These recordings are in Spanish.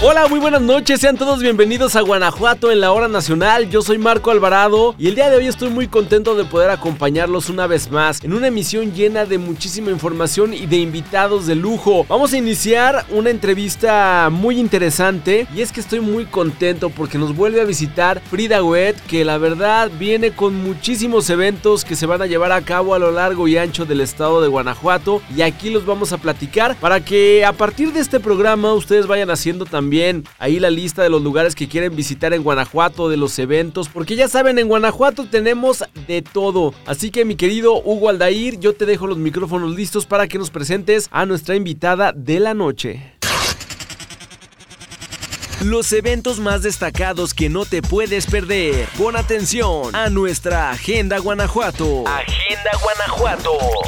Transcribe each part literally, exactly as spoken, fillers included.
Hola, muy buenas noches, sean todos bienvenidos a Guanajuato en la hora nacional. Yo soy Marco Alvarado y el día de hoy estoy muy contento de poder acompañarlos una vez más en una emisión llena de muchísima información y de invitados de lujo. Vamos a iniciar una entrevista muy interesante y es que estoy muy contento porque nos vuelve a visitar Frida Goethe, que la verdad viene con muchísimos eventos que se van a llevar a cabo a lo largo y ancho del estado de Guanajuato, y aquí los vamos a platicar para que a partir de este programa ustedes vayan haciendo también ahí la lista de los lugares que quieren visitar en Guanajuato, de los eventos, porque ya saben, en Guanajuato tenemos de todo. Así que mi querido Hugo Aldair, yo te dejo los micrófonos listos para que nos presentes a nuestra invitada de la noche. Los eventos más destacados que no te puedes perder. Pon atención a nuestra Agenda Guanajuato. Agenda Guanajuato.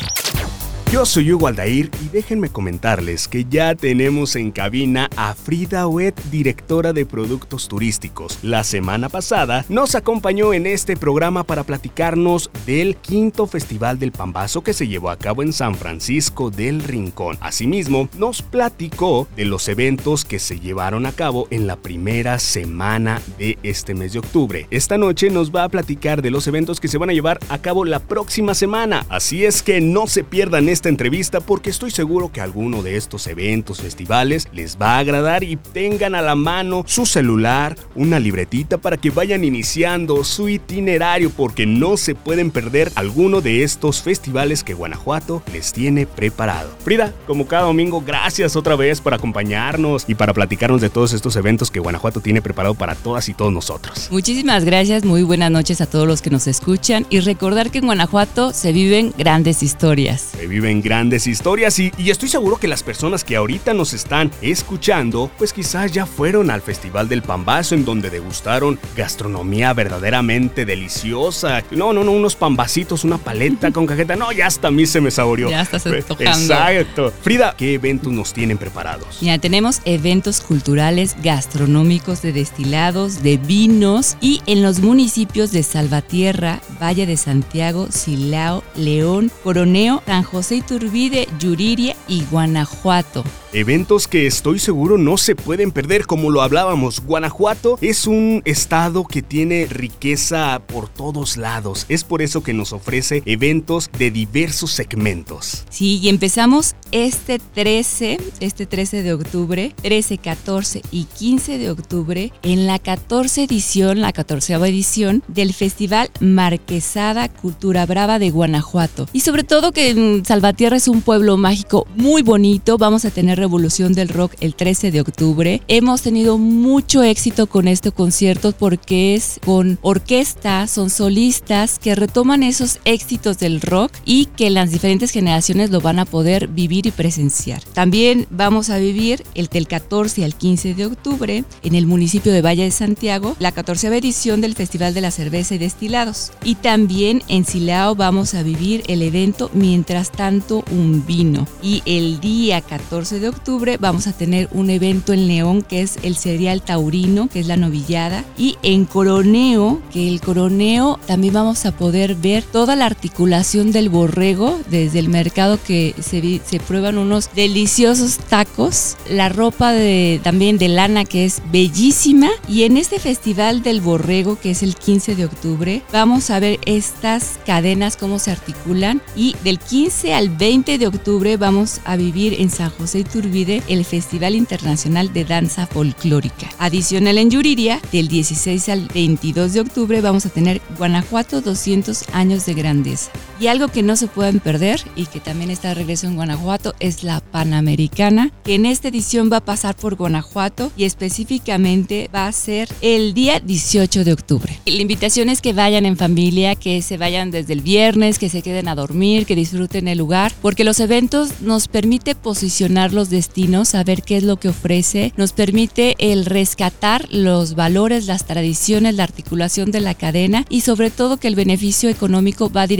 Yo soy Hugo Aldair y déjenme comentarles que ya tenemos en cabina a Frida Goethe, directora de productos turísticos. La semana pasada nos acompañó en este programa para platicarnos del quinto Festival del Pambazo que se llevó a cabo en San Francisco del Rincón. Asimismo, nos platicó de los eventos que se llevaron a cabo en la primera semana de este mes de octubre. Esta noche nos va a platicar de los eventos que se van a llevar a cabo la próxima semana. Así es que no se pierdan esta entrevista porque estoy seguro que alguno de estos eventos, festivales les va a agradar, y tengan a la mano su celular, una libretita para que vayan iniciando su itinerario, porque no se pueden perder alguno de estos festivales que Guanajuato les tiene preparado. Frida, como cada domingo, gracias otra vez por acompañarnos y para platicarnos de todos estos eventos que Guanajuato tiene preparado para todas y todos nosotros. Muchísimas gracias, muy buenas noches a todos los que nos escuchan, y recordar que en Guanajuato se viven grandes historias. Se viven grandes historias y, y estoy seguro que las personas que ahorita nos están escuchando, pues quizás ya fueron al Festival del Pambazo, en donde degustaron gastronomía verdaderamente deliciosa. No, no, no, unos pambacitos, una paleta con cajeta. No, ya hasta a mí se me saboreó. Ya estás antojando. Exacto. Frida, ¿qué eventos nos tienen preparados? Mira, tenemos eventos culturales, gastronómicos, de destilados, de vinos, y en los municipios de Salvatierra, Valle de Santiago, Silao, León, Coroneo, San José Iturbide, Yuriria y Guanajuato. Eventos que estoy seguro no se pueden perder. Como lo hablábamos, Guanajuato es un estado que tiene riqueza por todos lados. Es por eso que nos ofrece eventos de diversos segmentos. Sí, y empezamos este trece, este trece de octubre, trece, catorce y quince de octubre, en la catorce edición, la catorceava edición del Festival Marquesada Cultura Brava de Guanajuato. Y sobre todo que en Salvatierra es un pueblo mágico muy bonito. Vamos a tener Revolución del Rock el trece de octubre. Hemos tenido mucho éxito con este concierto porque es con orquesta, son solistas que retoman esos éxitos del rock y que las diferentes generaciones lo van a poder vivir y presenciar. También vamos a vivir el del catorce al quince de octubre en el municipio de Valle de Santiago, la catorceava edición del Festival de la Cerveza y Destilados. Y también en Silao vamos a vivir el evento Mientras tanto un vino. Y el día catorce de octubre vamos a tener un evento en León que es el cereal taurino, que es la novillada, y en Coroneo, que el Coroneo también vamos a poder ver toda la articulación del borrego desde el mercado, que se, se prueban unos deliciosos tacos, la ropa de, también de lana, que es bellísima, y en este festival del borrego, que es el quince de octubre, vamos a ver estas cadenas cómo se articulan, y del quince al veinte de octubre vamos a vivir en San José Iturbide el Festival Internacional de Danza Folclórica. Adicional en Yuriria, del dieciséis al veintidós de octubre vamos a tener Guanajuato doscientos años de grandeza. Y algo que no se pueden perder y que también está de regreso en Guanajuato es la Panamericana, que en esta edición va a pasar por Guanajuato y específicamente va a ser el día dieciocho de octubre. La invitación es que vayan en familia, que se vayan desde el viernes, que se queden a dormir, que disfruten el lugar, porque los eventos nos permite posicionar los destinos, saber qué es lo que ofrece, nos permite el rescatar los valores, las tradiciones, la articulación de la cadena, y sobre todo que el beneficio económico va directo a todos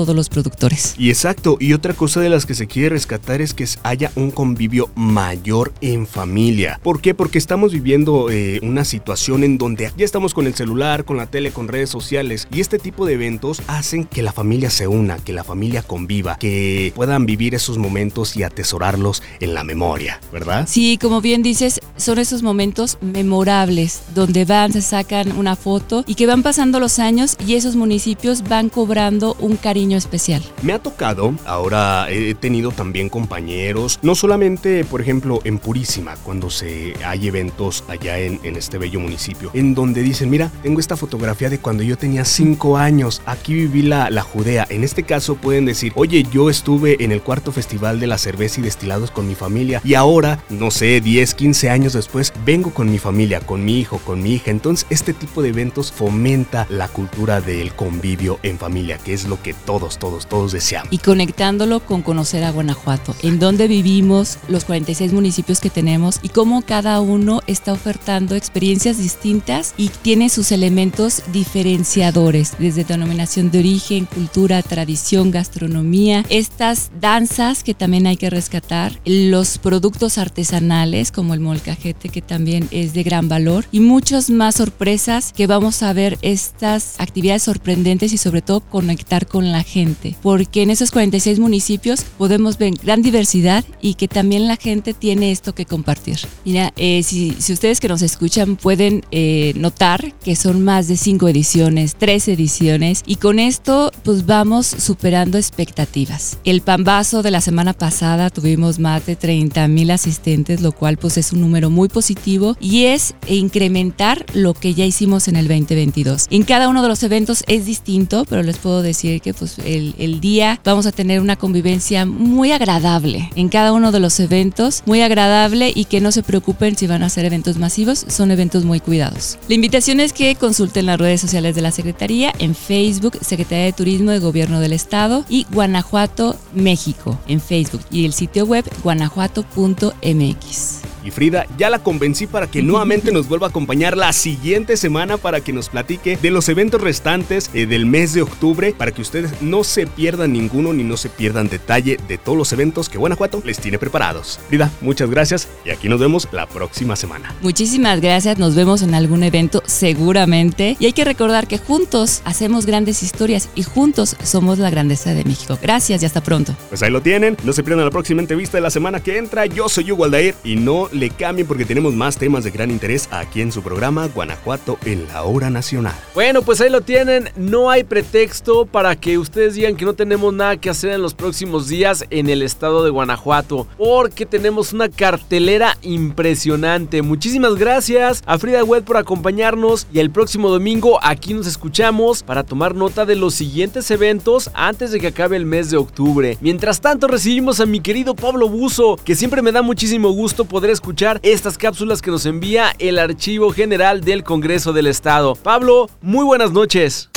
todos los productores. Y exacto, y otra cosa de las que se quiere rescatar es que haya un convivio mayor en familia. ¿Por qué? Porque estamos viviendo eh, una situación en donde ya estamos con el celular, con la tele, con redes sociales, y este tipo de eventos hacen que la familia se una, que la familia conviva, que puedan vivir esos momentos y atesorarlos en la memoria, ¿verdad? Sí, como bien dices, son esos momentos memorables donde van, se sacan una foto y que van pasando los años y esos municipios van cobrando un cariño especial. Me ha tocado, ahora he tenido también compañeros, no solamente, por ejemplo, en Purísima, cuando se hay eventos allá en, en este bello municipio, en donde dicen, mira, tengo esta fotografía de cuando yo tenía cinco años, aquí viví la, la Judea. En este caso pueden decir, oye, yo estuve en el cuarto festival de la cerveza y destilados con mi familia y ahora, no sé, diez, quince años después, vengo con mi familia, con mi hijo, con mi hija. Entonces, este tipo de eventos fomenta la cultura del convivio en familia, que es lo que todos, todos, todos deseamos. Y conectándolo con conocer a Guanajuato, en dónde vivimos, los cuarenta y seis municipios que tenemos y cómo cada uno está ofertando experiencias distintas y tiene sus elementos diferenciadores, desde denominación de origen, cultura, tradición, gastronomía, estas danzas que también hay que rescatar, los productos artesanales como el molcajete, que también es de gran valor, y muchas más sorpresas que vamos a ver, estas actividades sorprendentes y sobre todo conectar con la gente, porque en esos cuarenta y seis municipios podemos ver gran diversidad y que también la gente tiene esto que compartir. Mira, eh, si, si ustedes que nos escuchan pueden eh, notar que son más de cinco ediciones, tres ediciones, y con esto pues vamos superando expectativas. El Pambazo de la semana pasada tuvimos más de treinta mil asistentes, lo cual pues es un número muy positivo y es incrementar lo que ya hicimos en el veinte veintidós. En cada uno de los eventos es distinto, pero les puedo decir que pues el, el día vamos a tener una convivencia muy agradable en cada uno de los eventos, muy agradable, y que no se preocupen si van a ser eventos masivos, son eventos muy cuidados. La invitación es que consulten las redes sociales de la Secretaría, en Facebook, Secretaría de Turismo de Gobierno del Estado, y Guanajuato, México, en Facebook, y el sitio web guanajuato punto m x. Y Frida, ya la convencí para que nuevamente nos vuelva a acompañar la siguiente semana para que nos platique de los eventos restantes eh, del mes de octubre, para que ustedes no se pierdan ninguno ni no se pierdan detalle de todos los eventos que Guanajuato les tiene preparados. Frida, muchas gracias y aquí nos vemos la próxima semana. Muchísimas gracias, nos vemos en algún evento seguramente, y hay que recordar que juntos hacemos grandes historias y juntos somos la grandeza de México. Gracias y hasta pronto. Pues ahí lo tienen, no se pierdan la próxima entrevista de la semana que entra. Yo soy Hugo Aldair y no le cambien porque tenemos más temas de gran interés aquí en su programa Guanajuato en la Hora Nacional. Bueno, pues ahí lo tienen, no hay pretexto para que ustedes digan que no tenemos nada que hacer en los próximos días en el estado de Guanajuato, porque tenemos una cartelera impresionante. Muchísimas gracias a Frida Wet por acompañarnos, y el próximo domingo aquí nos escuchamos para tomar nota de los siguientes eventos antes de que acabe el mes de octubre. Mientras tanto, recibimos a mi querido Pablo Buzo, que siempre me da muchísimo gusto poder escuchar estas cápsulas que nos envía el Archivo General del Congreso del Estado. Pablo, muy buenas noches.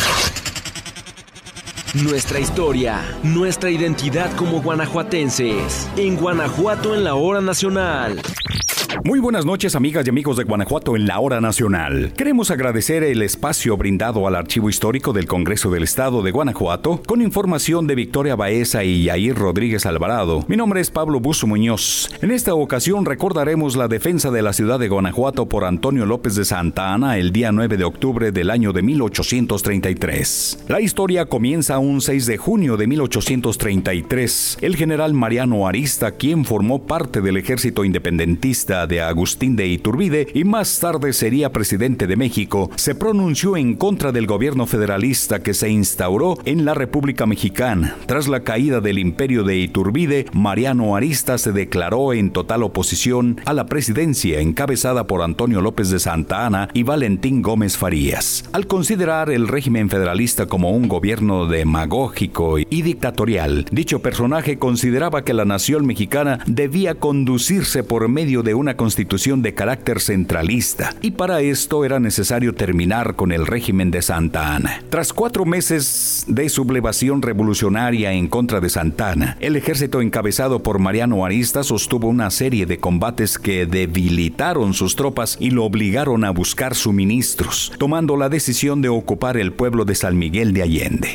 Nuestra historia, nuestra identidad como guanajuatenses. En Guanajuato en la Hora Nacional. Muy buenas noches, amigas y amigos de Guanajuato en la Hora Nacional. Queremos agradecer el espacio brindado al Archivo Histórico del Congreso del Estado de Guanajuato con información de Victoria Baeza y Yair Rodríguez Alvarado. Mi nombre es Pablo Buzo Muñoz. En esta ocasión recordaremos la defensa de la ciudad de Guanajuato por Antonio López de Santa Anna el día nueve de octubre del año de mil ochocientos treinta y tres. La historia comienza un seis de junio de mil ochocientos treinta y tres. El general Mariano Arista, quien formó parte del ejército independentista de Agustín de Iturbide y más tarde sería presidente de México, se pronunció en contra del gobierno federalista que se instauró en la República Mexicana. Tras la caída del imperio de Iturbide, Mariano Arista se declaró en total oposición a la presidencia encabezada por Antonio López de Santa Anna y Valentín Gómez Farías. Al considerar el régimen federalista como un gobierno demagógico y dictatorial, dicho personaje consideraba que la nación mexicana debía conducirse por medio de una constitución de carácter centralista, y para esto era necesario terminar con el régimen de Santa Anna. Tras cuatro meses de sublevación revolucionaria en contra de Santa Anna, el ejército encabezado por Mariano Arista sostuvo una serie de combates que debilitaron sus tropas y lo obligaron a buscar suministros, tomando la decisión de ocupar el pueblo de San Miguel de Allende. Sin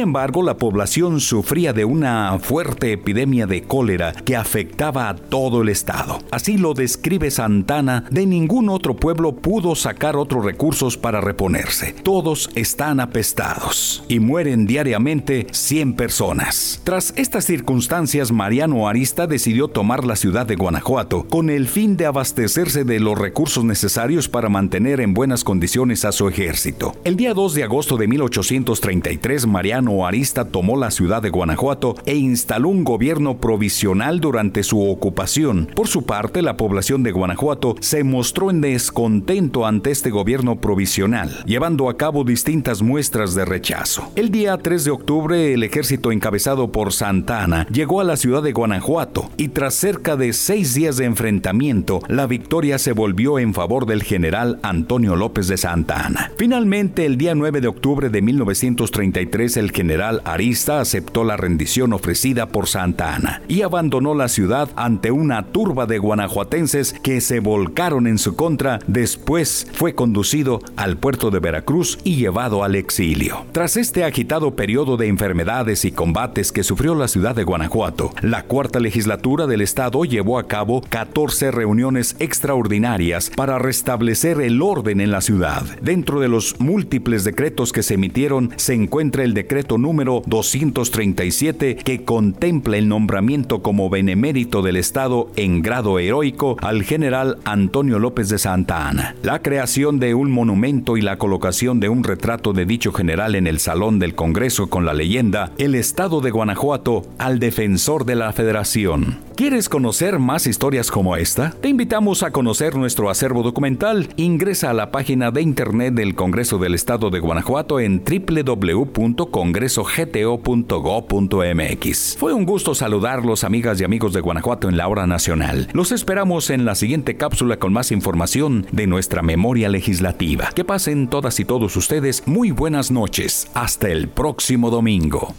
embargo, la población sufría de una fuerte epidemia de cólera que afectaba a todo el estado. Así lo describe Santana: de ningún otro pueblo pudo sacar otros recursos para reponerse. Todos están apestados y mueren diariamente cien personas. Tras estas circunstancias, Mariano Arista decidió tomar la ciudad de Guanajuato con el fin de abastecerse de los recursos necesarios para mantener en buenas condiciones a su ejército. El día dos de agosto de mil ochocientos treinta y tres, Mariano Arista tomó la ciudad de Guanajuato e instaló un gobierno provisional durante su ocupación. Por su parte, la población de Guanajuato se mostró en descontento ante este gobierno provisional, llevando a cabo distintas muestras de rechazo. El día tres de octubre, el ejército encabezado por Santa Anna llegó a la ciudad de Guanajuato y tras cerca de seis días de enfrentamiento, la victoria se volvió en favor del general Antonio López de Santa Anna. Finalmente, el día nueve de octubre de mil novecientos treinta y tres, el general Arista aceptó la rendición ofrecida por Santa Anna y abandonó la ciudad ante una turba de guanajuatenses que se volcaron en su contra. Después fue conducido al puerto de Veracruz y llevado al exilio. Tras este agitado periodo de enfermedades y combates que sufrió la ciudad de Guanajuato, la cuarta legislatura del estado llevó a cabo catorce reuniones extraordinarias para restablecer el orden en la ciudad. Dentro de los múltiples decretos que se emitieron se encuentra el decreto número doscientos treinta y siete, que contempla el nombramiento como benemérito del estado en grado heroico al general Antonio López de Santa Anna, la creación de un monumento y la colocación de un retrato de dicho general en el Salón del Congreso con la leyenda "El Estado de Guanajuato al defensor de la Federación". ¿Quieres conocer más historias como esta? Te invitamos a conocer nuestro acervo documental. Ingresa a la página de internet del Congreso del Estado de Guanajuato en doble u doble u doble u punto congreso g t o punto gob punto m x. Fue un gusto saludarlos, amigas y amigos de Guanajuato en la Hora Nacional. Los esperamos en la siguiente cápsula con más información de nuestra memoria legislativa. Que pasen todas y todos ustedes muy buenas noches. Hasta el próximo domingo.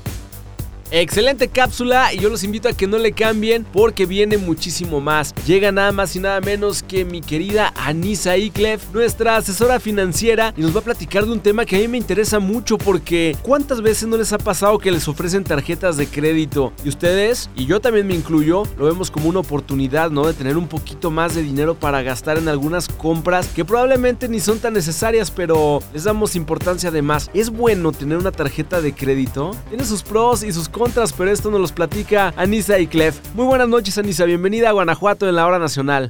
Excelente cápsula y yo los invito a que no le cambien porque viene muchísimo más. Llega nada más y nada menos que mi querida Anisa Iclef, nuestra asesora financiera, y nos va a platicar de un tema que a mí me interesa mucho porque ¿cuántas veces no les ha pasado que les ofrecen tarjetas de crédito? Y ustedes, y yo también me incluyo, lo vemos como una oportunidad, ¿no? De tener un poquito más de dinero para gastar en algunas compras que probablemente ni son tan necesarias, pero les damos importancia de más. ¿Es bueno tener una tarjeta de crédito? Tiene sus pros y sus contras, pero esto nos los platica Anisa Iclef. Muy buenas noches, Anisa, bienvenida a Guanajuato en la Hora Nacional.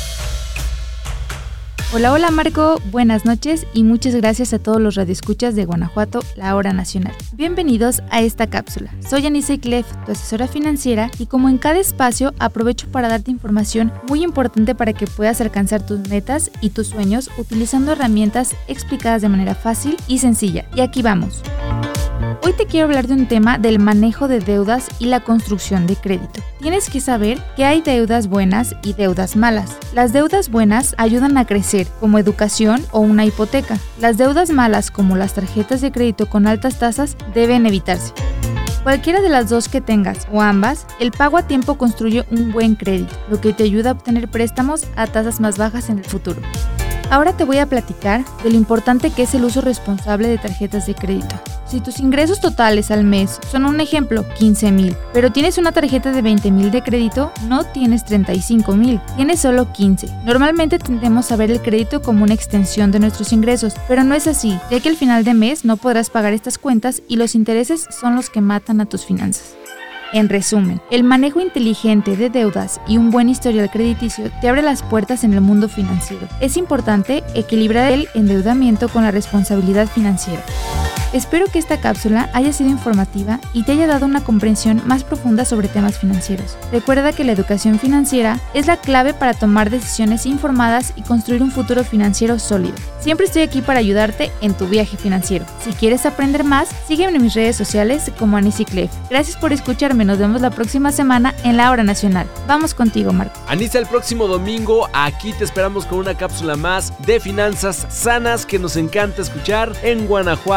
Hola, hola Marco, buenas noches y muchas gracias a todos los radioescuchas de Guanajuato, la Hora Nacional. Bienvenidos a esta cápsula. Soy Anisa Iclef, tu asesora financiera, y como en cada espacio aprovecho para darte información muy importante para que puedas alcanzar tus metas y tus sueños utilizando herramientas explicadas de manera fácil y sencilla. Y aquí vamos. Hoy te quiero hablar de un tema del manejo de deudas y la construcción de crédito. Tienes que saber que hay deudas buenas y deudas malas. Las deudas buenas ayudan a crecer, como educación o una hipoteca. Las deudas malas, como las tarjetas de crédito con altas tasas, deben evitarse. Cualquiera de las dos que tengas o ambas, el pago a tiempo construye un buen crédito, lo que te ayuda a obtener préstamos a tasas más bajas en el futuro. Ahora te voy a platicar de lo importante que es el uso responsable de tarjetas de crédito. Si tus ingresos totales al mes son, un ejemplo, quince mil, pero tienes una tarjeta de veinte mil de crédito, no tienes treinta y cinco mil, tienes solo quince. Normalmente tendemos a ver el crédito como una extensión de nuestros ingresos, pero no es así, ya que al final de mes no podrás pagar estas cuentas y los intereses son los que matan a tus finanzas. En resumen, el manejo inteligente de deudas y un buen historial crediticio te abre las puertas en el mundo financiero. Es importante equilibrar el endeudamiento con la responsabilidad financiera. Espero que esta cápsula haya sido informativa y te haya dado una comprensión más profunda sobre temas financieros. Recuerda que la educación financiera es la clave para tomar decisiones informadas y construir un futuro financiero sólido. Siempre estoy aquí para ayudarte en tu viaje financiero. Si quieres aprender más, sígueme en mis redes sociales como Anisa Iclef. Gracias por escucharme, nos vemos la próxima semana en la Hora Nacional. Vamos contigo, Marco. Anisa, el próximo domingo aquí te esperamos con una cápsula más de finanzas sanas que nos encanta escuchar en Guanajuato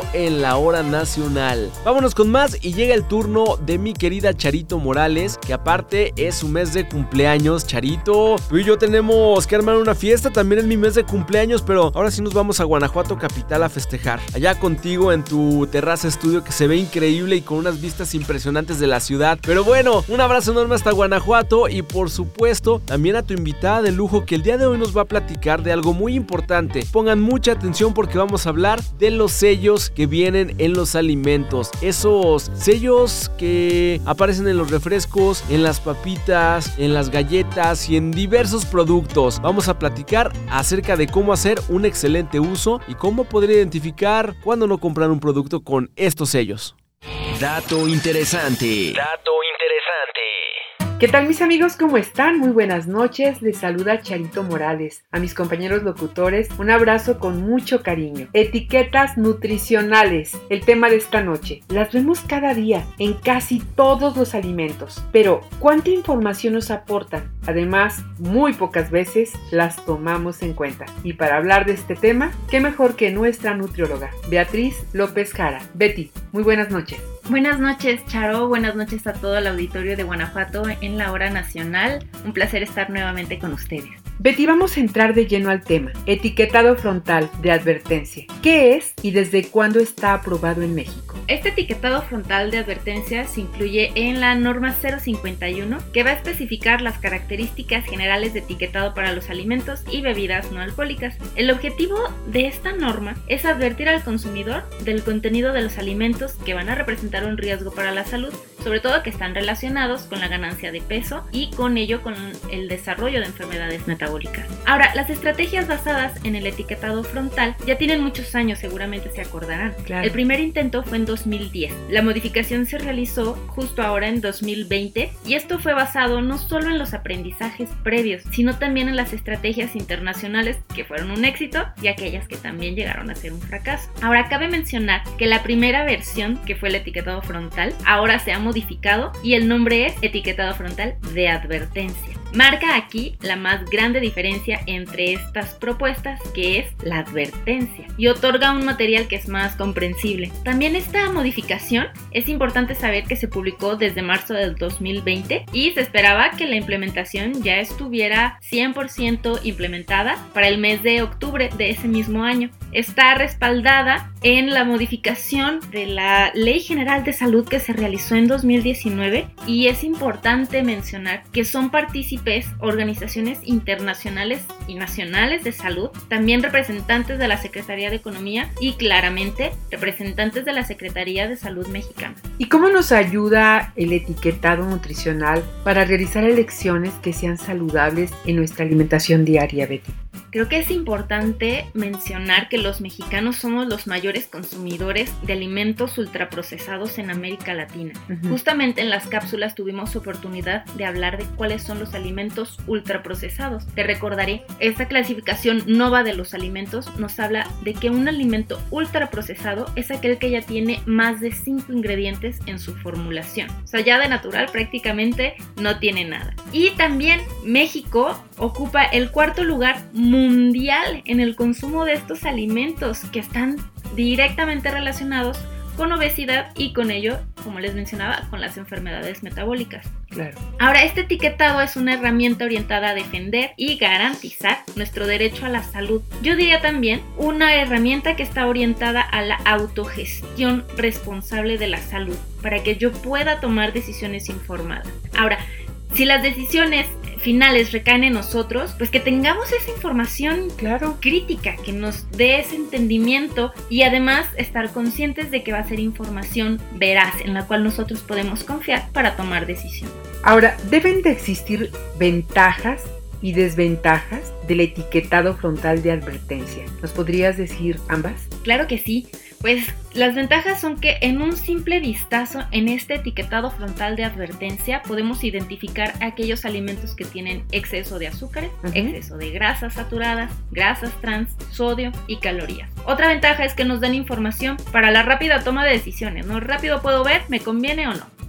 en la hora nacional. Vámonos con más y llega el turno de mi querida Charito Morales, que aparte es su mes de cumpleaños. Charito, tú y yo tenemos que armar una fiesta, también es mi mes de cumpleaños, pero ahora sí nos vamos a Guanajuato capital a festejar. Allá contigo en tu terraza estudio que se ve increíble y con unas vistas impresionantes de la ciudad. Pero bueno, un abrazo enorme hasta Guanajuato y por supuesto también a tu invitada de lujo que el día de hoy nos va a platicar de algo muy importante. Pongan mucha atención porque vamos a hablar de los sellos que vienen en los alimentos. Esos sellos que aparecen en los refrescos, en las papitas, en las galletas y en diversos productos. Vamos a platicar acerca de cómo hacer un excelente uso y cómo poder identificar cuándo no comprar un producto con estos sellos. Dato interesante. Dato interesante. ¿Qué tal mis amigos? ¿Cómo están? Muy buenas noches, les saluda Charito Morales. A mis compañeros locutores, un abrazo con mucho cariño. Etiquetas nutricionales, el tema de esta noche. Las vemos cada día, en casi todos los alimentos. Pero, ¿cuánta información nos aportan? Además, muy pocas veces las tomamos en cuenta. Y para hablar de este tema, ¿qué mejor que nuestra nutrióloga, Beatriz López Jara? Betty, muy buenas noches. Buenas noches, Charo. Buenas noches a todo el auditorio de Guanajuato en la hora nacional. Un placer estar nuevamente con ustedes. Betty, vamos a entrar de lleno al tema. Etiquetado frontal de advertencia. ¿Qué es y desde cuándo está aprobado en México? Este etiquetado frontal de advertencia se incluye en la norma cero cincuenta y uno, que va a especificar las características generales de etiquetado para los alimentos y bebidas no alcohólicas. El objetivo de esta norma es advertir al consumidor del contenido de los alimentos que van a representar un riesgo para la salud, sobre todo que están relacionados con la ganancia de peso y con ello con el desarrollo de enfermedades metabólicas. Ahora, las estrategias basadas en el etiquetado frontal ya tienen muchos años, seguramente se acordarán. Claro. El primer intento fue en dos mil diez. La modificación se realizó justo ahora en dos mil veinte y esto fue basado no solo en los aprendizajes previos, sino también en las estrategias internacionales que fueron un éxito y aquellas que también llegaron a ser un fracaso. Ahora, cabe mencionar que la primera versión, que fue el etiquetado frontal, ahora se ha modificado y el nombre es etiquetado frontal de advertencia. Marca aquí la más grande diferencia entre estas propuestas, que es la advertencia, y otorga un material que es más comprensible. También esta modificación es importante saber que se publicó desde marzo del dos mil veinte y se esperaba que la implementación ya estuviera cien por ciento implementada para el mes de octubre de ese mismo año. Está respaldada en la modificación de la Ley General de Salud que se realizó en dos mil diecinueve y es importante mencionar que son participantes organizaciones internacionales y nacionales de salud, también representantes de la Secretaría de Economía y claramente representantes de la Secretaría de Salud mexicana. ¿Y cómo nos ayuda el etiquetado nutricional para realizar elecciones que sean saludables en nuestra alimentación diaria, Betty? Creo que es importante mencionar que los mexicanos somos los mayores consumidores de alimentos ultraprocesados en América Latina. Uh-huh. Justamente en las cápsulas tuvimos oportunidad de hablar de cuáles son los alimentos ultraprocesados. Te recordaré, esta clasificación nova de los alimentos nos habla de que un alimento ultraprocesado es aquel que ya tiene más de cinco ingredientes en su formulación. O sea, ya de natural prácticamente no tiene nada. Y también México ocupa el cuarto lugar mundial en el consumo de estos alimentos que están directamente relacionados con obesidad y con ello, como les mencionaba, con las enfermedades metabólicas. Claro. Ahora, este etiquetado es una herramienta orientada a defender y garantizar nuestro derecho a la salud. Yo diría también una herramienta que está orientada a la autogestión responsable de la salud, para que yo pueda tomar decisiones informadas. Ahora, si las decisiones finales recaen en nosotros, pues que tengamos esa información claro, crítica, que nos dé ese entendimiento y además estar conscientes de que va a ser información veraz en la cual nosotros podemos confiar para tomar decisiones. Ahora, deben de existir ventajas y desventajas del etiquetado frontal de advertencia. ¿Nos podrías decir ambas? Claro que sí. Pues las ventajas son que en un simple vistazo en este etiquetado frontal de advertencia podemos identificar aquellos alimentos que tienen exceso de azúcares, uh-huh. exceso de grasas saturadas, grasas trans, sodio y calorías. Otra ventaja es que nos dan información para la rápida toma de decisiones, ¿no? Rápido puedo ver, ¿me conviene o no?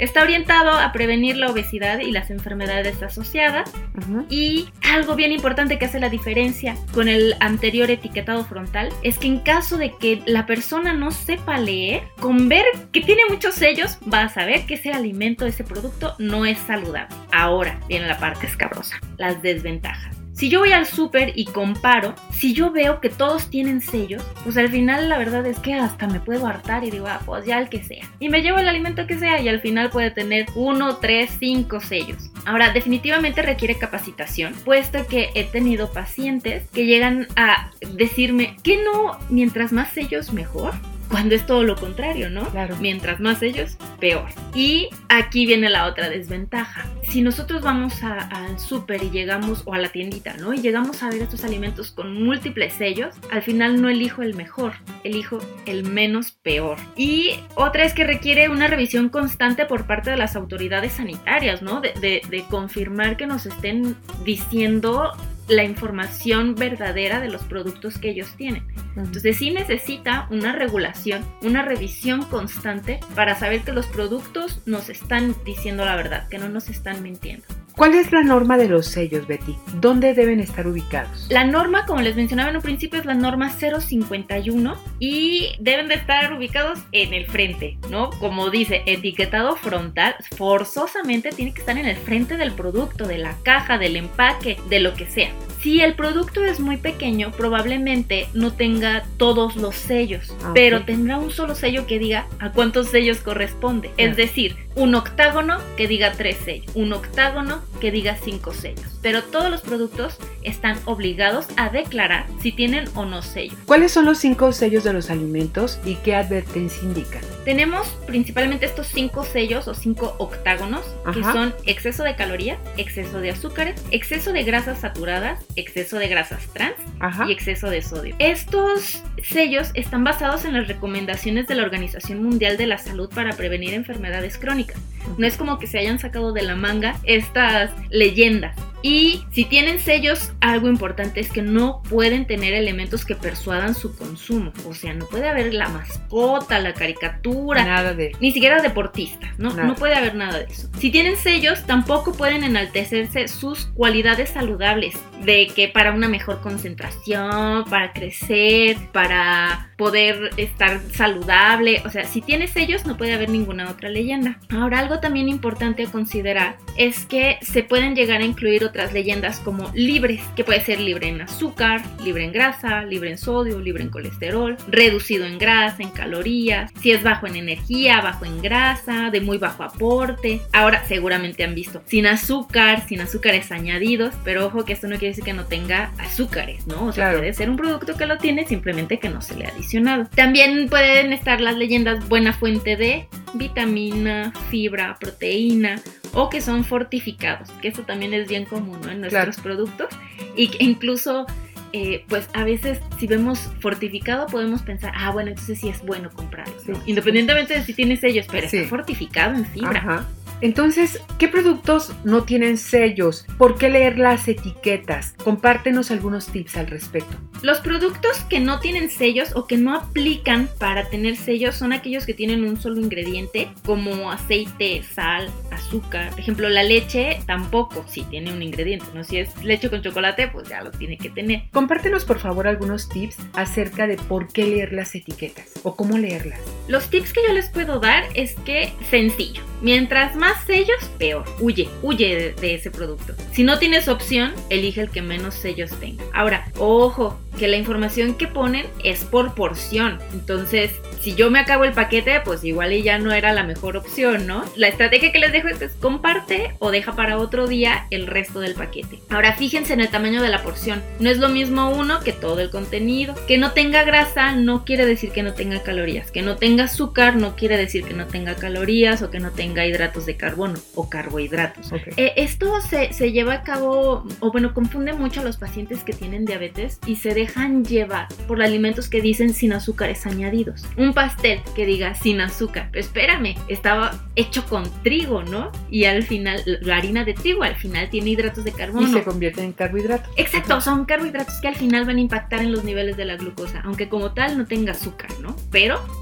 Está orientado a prevenir la obesidad y las enfermedades asociadas. Uh-huh. Y algo bien importante que hace la diferencia con el anterior etiquetado frontal es que en caso de que la persona no sepa leer, con ver que tiene muchos sellos, va a saber que ese alimento, ese producto no es saludable. Ahora viene la parte escabrosa, las desventajas. Si yo voy al súper y comparo, si yo veo que todos tienen sellos, pues al final la verdad es que hasta me puedo hartar y digo, ah, pues ya el que sea. Y me llevo el alimento que sea y al final puede tener uno, tres, cinco sellos. Ahora, definitivamente requiere capacitación, puesto que he tenido pacientes que llegan a decirme que no, mientras más sellos mejor. Cuando es todo lo contrario, ¿no? Claro. Mientras más sellos, peor. Y aquí viene la otra desventaja. Si nosotros vamos a, al súper y llegamos, o a la tiendita, ¿no? Y llegamos a ver estos alimentos con múltiples sellos, al final no elijo el mejor, elijo el menos peor. Y otra es que requiere una revisión constante por parte de las autoridades sanitarias, ¿no? De, de, de confirmar que nos estén diciendo la información verdadera de los productos que ellos tienen. Entonces sí necesita una regulación, una revisión constante para saber que los productos nos están diciendo la verdad, que no nos están mintiendo. ¿Cuál es la norma de los sellos, Betty? ¿Dónde deben estar ubicados? La norma, como les mencionaba en un principio, es la norma cero cincuenta y uno y deben de estar ubicados en el frente, ¿no? Como dice, etiquetado frontal, forzosamente tiene que estar en el frente del producto, de la caja, del empaque, de lo que sea. Si el producto es muy pequeño, probablemente no tenga todos los sellos, okay, pero tendrá un solo sello que diga a cuántos sellos corresponde. Yeah. Es decir, un octágono que diga tres sellos, un octágono que diga cinco sellos. Pero todos los productos están obligados a declarar si tienen o no sellos. ¿Cuáles son los cinco sellos de los alimentos y qué advertencia indican? Tenemos principalmente estos cinco sellos o cinco octágonos, ajá, que son exceso de calorías, exceso de azúcares, exceso de grasas saturadas, exceso de grasas trans, ajá, y exceso de sodio. Estos sellos están basados en las recomendaciones de la Organización Mundial de la Salud para prevenir enfermedades crónicas. No es como que se hayan sacado de la manga estas leyendas. Y si tienen sellos, algo importante es que no pueden tener elementos que persuadan su consumo. O sea, no puede haber la mascota, la caricatura, nada de... ni siquiera deportistas, ¿no? Nada. No puede haber nada de eso. Si tienen sellos, tampoco pueden enaltecerse sus cualidades saludables, de que para una mejor concentración, para crecer, para poder estar saludable. O sea, si tiene sellos, no puede haber ninguna otra leyenda. Ahora, algo también importante a considerar es que se pueden llegar a incluir otras leyendas como libres, que puede ser libre en azúcar, libre en grasa, libre en sodio, libre en colesterol, reducido en grasa, en calorías, si es bajo en energía, bajo en grasa, de muy bajo aporte. Ahora seguramente han visto sin azúcar, sin azúcares añadidos, pero ojo que esto no quiere decir que no tenga azúcares, ¿no? O sea, claro, puede ser un producto que lo tiene, simplemente que no se le ha adicionado. También pueden estar las leyendas buena fuente de vitamina, fibra, proteína, o que son fortificados, que eso también es bien común, ¿no? En nuestros, claro, productos, y que incluso eh, pues a veces si vemos fortificado podemos pensar, ah, bueno, entonces sí es bueno comprarlo, ¿no? Sí, independientemente de si tiene sellos, pero sí, está fortificado en fibra. Ajá. Entonces, ¿qué productos no tienen sellos? ¿Por qué leer las etiquetas? Compártenos algunos tips al respecto. Los productos que no tienen sellos o que no aplican para tener sellos son aquellos que tienen un solo ingrediente, como aceite, sal, azúcar. Por ejemplo, la leche tampoco, sí tiene un ingrediente, ¿no? Si es leche con chocolate, pues ya lo tiene que tener. Compártenos, por favor, algunos tips acerca de por qué leer las etiquetas o cómo leerlas. Los tips que yo les puedo dar es que, sencillo, mientras más sellos, peor. Huye, huye de, de ese producto. Si no tienes opción, elige el que menos sellos tenga. Ahora, ojo, que la información que ponen es por porción. Entonces, si yo me acabo el paquete, pues igual y ya no era la mejor opción, ¿no? La estrategia que les dejo es comparte o deja para otro día el resto del paquete. Ahora, fíjense en el tamaño de la porción. No es lo mismo uno que todo el contenido. Que no tenga grasa no quiere decir que no tenga calorías. Que no tenga azúcar no quiere decir que no tenga calorías o que no tenga hidratos de carbono o carbohidratos. Okay. Eh, esto se, se lleva a cabo, o bueno, confunde mucho a los pacientes que tienen diabetes y se dejan llevar por alimentos que dicen sin azúcares añadidos. Un pastel que diga sin azúcar, pero espérame, estaba hecho con trigo, ¿no? Y al final, la harina de trigo al final tiene hidratos de carbono. Y se convierte en carbohidratos. Exacto, uh-huh. Son carbohidratos que al final van a impactar en los niveles de la glucosa, aunque como tal no tenga azúcar, ¿no? Pero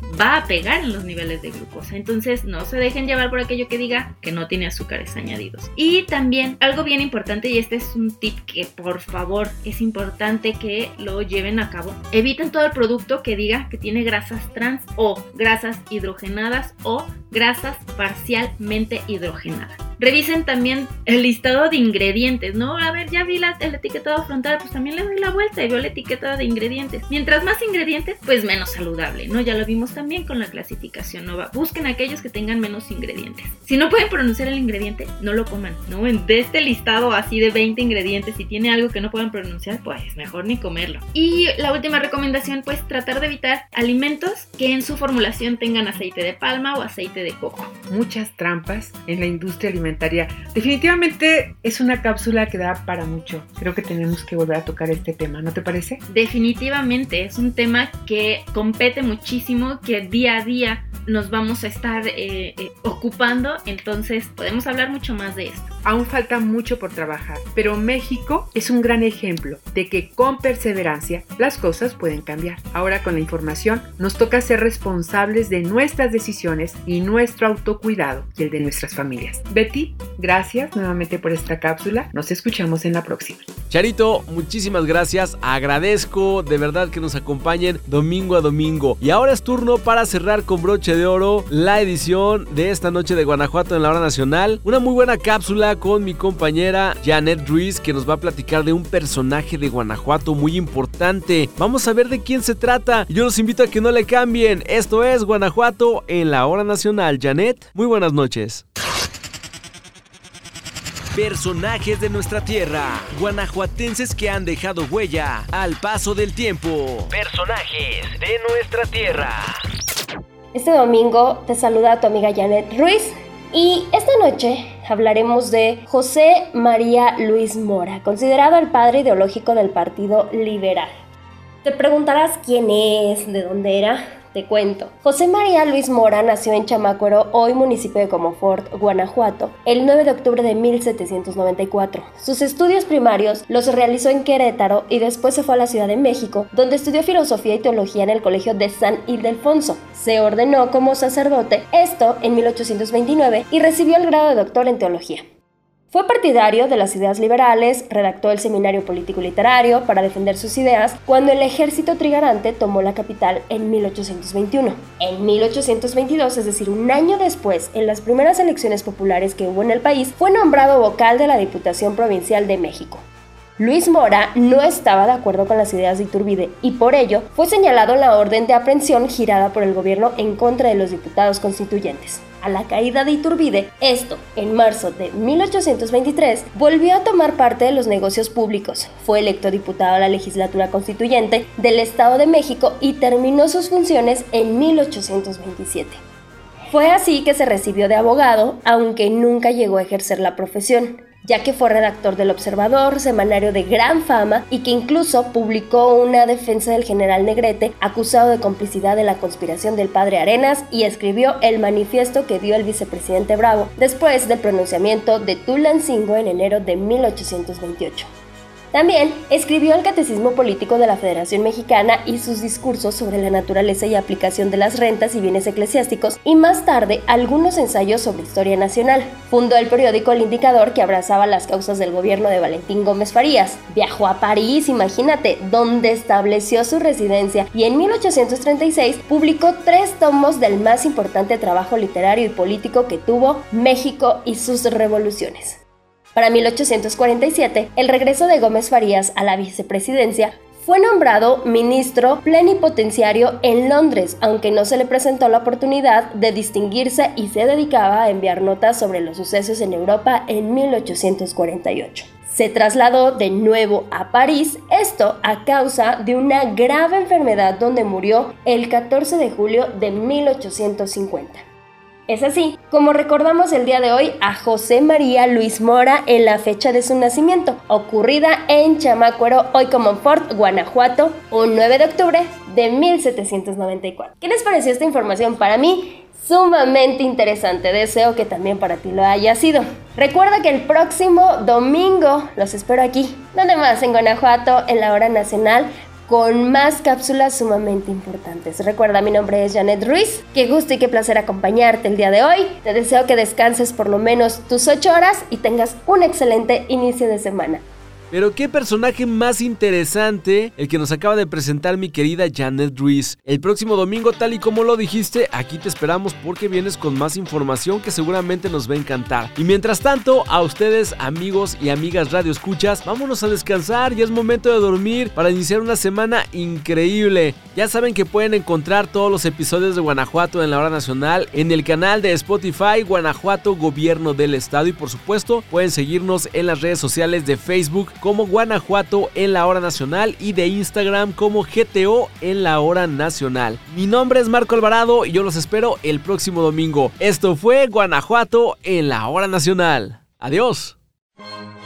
va a pegar en los niveles de glucosa. Entonces no se dejen llevar por aquello que diga que no tiene azúcares añadidos. Y también algo bien importante, y este es un tip que por favor es importante que lo lleven a cabo: eviten todo el producto que diga que tiene grasas trans o grasas hidrogenadas o grasas parcialmente hidrogenadas. Revisen también el listado de ingredientes, ¿no? A ver, ya vi la, el etiquetado frontal, pues también le doy la vuelta y veo el etiquetado de ingredientes. Mientras más ingredientes, pues menos saludable, ¿no? Ya lo vimos también con la clasificación Nova. Busquen aquellos que tengan menos ingredientes. Si no pueden pronunciar el ingrediente, no lo coman, ¿no? De este listado así de veinte ingredientes, si tiene algo que no puedan pronunciar, pues mejor ni comerlo. Y la última recomendación, pues tratar de evitar alimentos que en su formulación tengan aceite de palma o aceite de coco. Muchas trampas en la industria alimentaria. Definitivamente es una cápsula que da para mucho. Creo que tenemos que volver a tocar este tema, ¿no te parece? Definitivamente es un tema que compete muchísimo, que día a día nos vamos a estar eh, eh, ocupando, entonces podemos hablar mucho más de esto. Aún falta mucho por trabajar, pero México es un gran ejemplo de que con perseverancia las cosas pueden cambiar. Ahora, con la información, nos toca ser responsables de nuestras decisiones y nuestro autocuidado y el de nuestras familias. Betty, gracias nuevamente por esta cápsula. Nos escuchamos en la próxima. Charito, muchísimas gracias. Agradezco de verdad que nos acompañen domingo a domingo. Y ahora es turno para cerrar con broche de oro la edición de esta noche de Guanajuato en la Hora Nacional. Una muy buena cápsula con mi compañera Janet Ruiz, que nos va a platicar de un personaje de Guanajuato muy importante. Vamos a ver de quién se trata. Yo los invito a que no le cambien. Esto es Guanajuato en la Hora Nacional. Janet, muy buenas noches. Personajes de nuestra tierra, guanajuatenses que han dejado huella al paso del tiempo. Personajes de nuestra tierra. Este domingo te saluda tu amiga Janet Ruiz y esta noche hablaremos de José María Luis Mora, considerado el padre ideológico del Partido Liberal. Te preguntarás quién es, de dónde era. Te cuento. José María Luis Mora nació en Chamacuero, hoy municipio de Comonfort, Guanajuato, el nueve de octubre de mil setecientos noventa y cuatro. Sus estudios primarios los realizó en Querétaro y después se fue a la Ciudad de México, donde estudió filosofía y teología en el Colegio de San Ildefonso. Se ordenó como sacerdote, esto en mil ochocientos veintinueve, y recibió el grado de doctor en teología. Fue partidario de las ideas liberales, redactó el Seminario Político y Literario para defender sus ideas cuando el ejército trigarante tomó la capital en mil ochocientos veintiuno. En mil ochocientos veintidós, es decir, un año después, en las primeras elecciones populares que hubo en el país, fue nombrado vocal de la Diputación Provincial de México. Luis Mora no estaba de acuerdo con las ideas de Iturbide y por ello fue señalado en la orden de aprehensión girada por el gobierno en contra de los diputados constituyentes. A la caída de Iturbide, esto en marzo de mil ochocientos veintitrés, volvió a tomar parte de los negocios públicos. Fue electo diputado a la legislatura constituyente del Estado de México y terminó sus funciones en mil ochocientos veintisiete. Fue así que se recibió de abogado, aunque nunca llegó a ejercer la profesión, ya que fue redactor del Observador, semanario de gran fama y que incluso publicó una defensa del general Negrete, acusado de complicidad en la conspiración del padre Arenas, y escribió el manifiesto que dio el vicepresidente Bravo después del pronunciamiento de Tulancingo en enero de mil ochocientos veintiocho. También escribió el Catecismo Político de la Federación Mexicana y sus discursos sobre la naturaleza y aplicación de las rentas y bienes eclesiásticos, y más tarde algunos ensayos sobre historia nacional. Fundó el periódico El Indicador, que abrazaba las causas del gobierno de Valentín Gómez Farías. Viajó a París, imagínate, donde estableció su residencia, y en mil ochocientos treinta y seis publicó tres tomos del más importante trabajo literario y político que tuvo, México y sus revoluciones. Para mil ochocientos cuarenta y siete, el regreso de Gómez Farías a la vicepresidencia, fue nombrado ministro plenipotenciario en Londres, aunque no se le presentó la oportunidad de distinguirse y se dedicaba a enviar notas sobre los sucesos en Europa en mil ochocientos cuarenta y ocho. Se trasladó de nuevo a París, esto a causa de una grave enfermedad donde murió el catorce de julio de mil ochocientos cincuenta. Es así como recordamos el día de hoy a José María Luis Mora en la fecha de su nacimiento, ocurrida en Chamacuero, hoy Comonfort, Guanajuato, un nueve de octubre de mil setecientos noventa y cuatro. ¿Qué les pareció esta información? Para mí, sumamente interesante. Deseo que también para ti lo haya sido. Recuerda que el próximo domingo los espero aquí, donde más, en Guanajuato, en la Hora Nacional, con más cápsulas sumamente importantes. Recuerda, mi nombre es Janet Ruiz. Qué gusto y qué placer acompañarte el día de hoy. Te deseo que descanses por lo menos tus ocho horas y tengas un excelente inicio de semana. Pero qué personaje más interesante el que nos acaba de presentar mi querida Janet Ruiz. El próximo domingo, tal y como lo dijiste, aquí te esperamos porque vienes con más información que seguramente nos va a encantar. Y mientras tanto, a ustedes, amigos y amigas Radio Escuchas, vámonos a descansar, ya es momento de dormir para iniciar una semana increíble. Ya saben que pueden encontrar todos los episodios de Guanajuato en la Hora Nacional en el canal de Spotify Guanajuato Gobierno del Estado, y por supuesto pueden seguirnos en las redes sociales de Facebook como Guanajuato en la Hora Nacional y de Instagram como G T O en la Hora Nacional. Mi nombre es Marco Alvarado y yo los espero el próximo domingo. Esto fue Guanajuato en la Hora Nacional. Adiós.